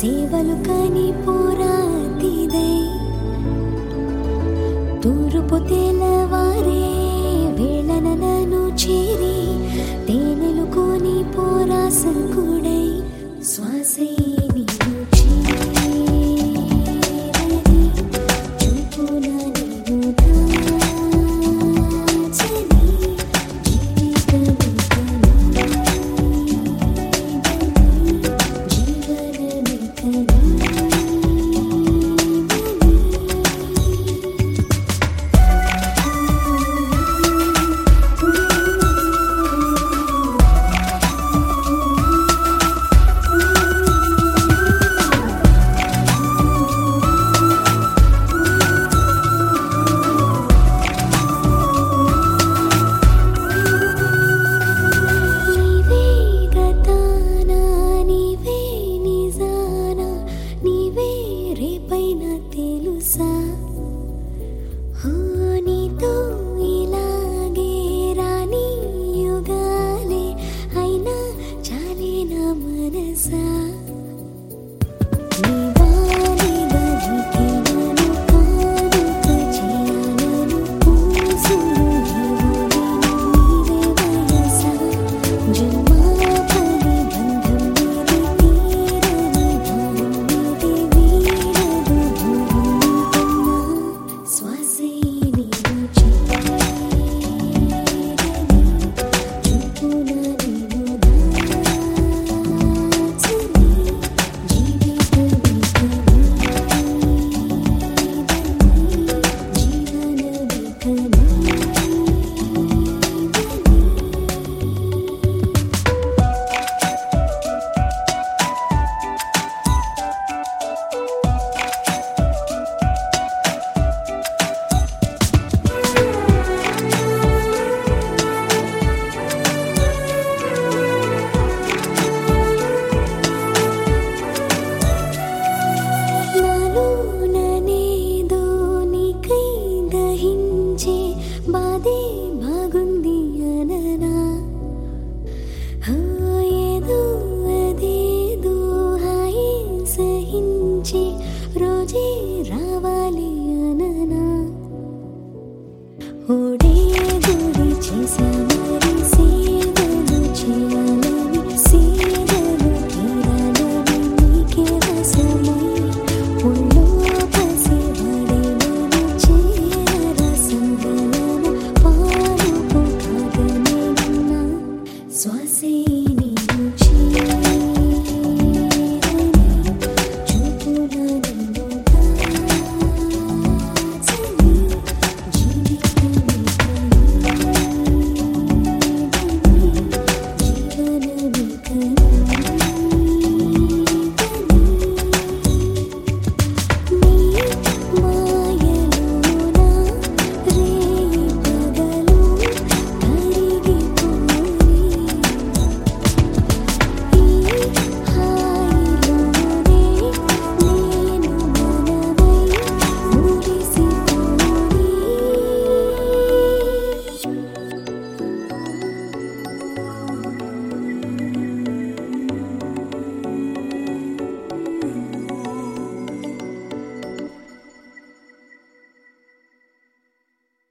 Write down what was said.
సేవలు కని పోరాతిదై తూర్పు తెల్లవారే వేళన నన్ను చేరి తేనెలు కొని పోరాసకుడై శ్వాసే నీవు చేరని చూపున నీవు దాచని జీవితము తెలుసా నీతో ఇలాగే రాని యుగాలే అయినా చాలే నా మనసా బాదే బాగుంది అననా ఏదో అదేదో హాయి సహించి రోజే రావాలి అననా ఓడే గుడి చేసా మరి సేవలు చేయాలని సేవలు తీరాలని నీకే వసమై ఒళ్ళో పసివాడేనని చేరా సంగలన పాలుపు కాగనే శ్వాసే నీవు చేరని